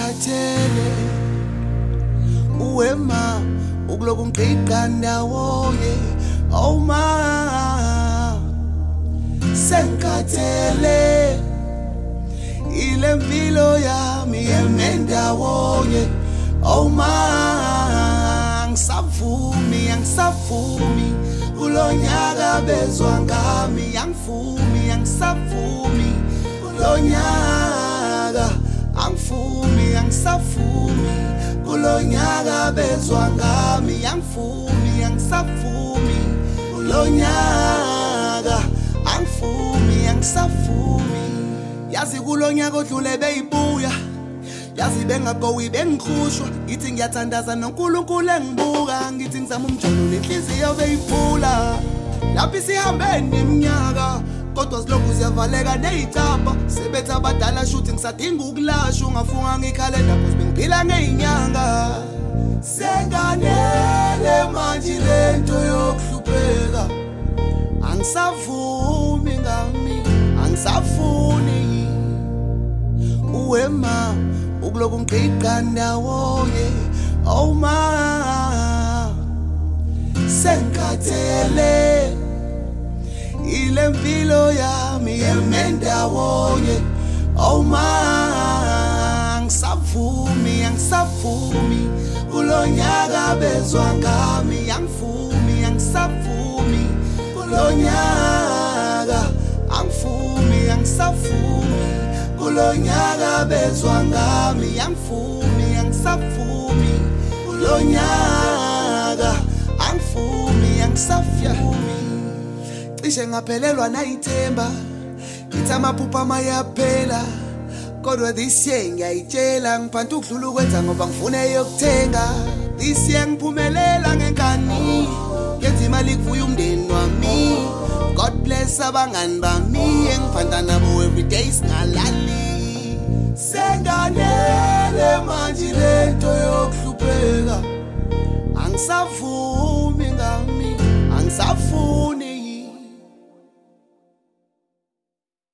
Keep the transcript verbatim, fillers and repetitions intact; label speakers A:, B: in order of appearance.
A: Sengikhathele uwema ukuloku ngiqiqa ndawonye oh ma Sengikhathele ile mpilo yami yemendawonye oh ma ngisavumi angisavumi kulonyaka bezwa ngami angifumi angisavumi kulonyaka angifumi angisavumi kulonyaka bezwa ngami angifumi angisavumi kulonyaka angifumi angisavumi yazi kulonyaka odlule beyibuya yazi bengagowi bengikhushwa ngithi ngiyathandaza noNkulunkulu engibuka ngithi ngizama umjono nenhliziyo beyivula lapho sihambe neminyaka kodwa silokhu siyavaleka nezicapha sebethi abadala shuthi ngisadinga ukulashwa ungafunga ngikhalenda because bengiphila ngeinyanga senganele manje lento yokuhlupheka angisavumi ngami angisafuni uwema ukuloku ngiqiqa ndawonye oh ma Sengikhathele ile mpilo yami yemendawonye oh ma ngisavumi angisavumi kulonyaka bezwa ngami angifumi angisavumi kulonyaka angifumi angisavumi kulonyaka bezwa ngami angifumi angisavumi kulonyaka angifumi angisavumi cishe ngaphelelwa nayithemba ngithi amaphupha mayaphela kodwa this year ngiyayitshela ngiphantha ukudlula ukwenza ngoba ngifune yokuthenga this year ngiphumelela ngenkani ngenza imali kuvuya umndeni wami God bless abangani bami engiphanda nabo everyday singalali senganele manje lento yokuhlupheka angisavumi ngami angisafuni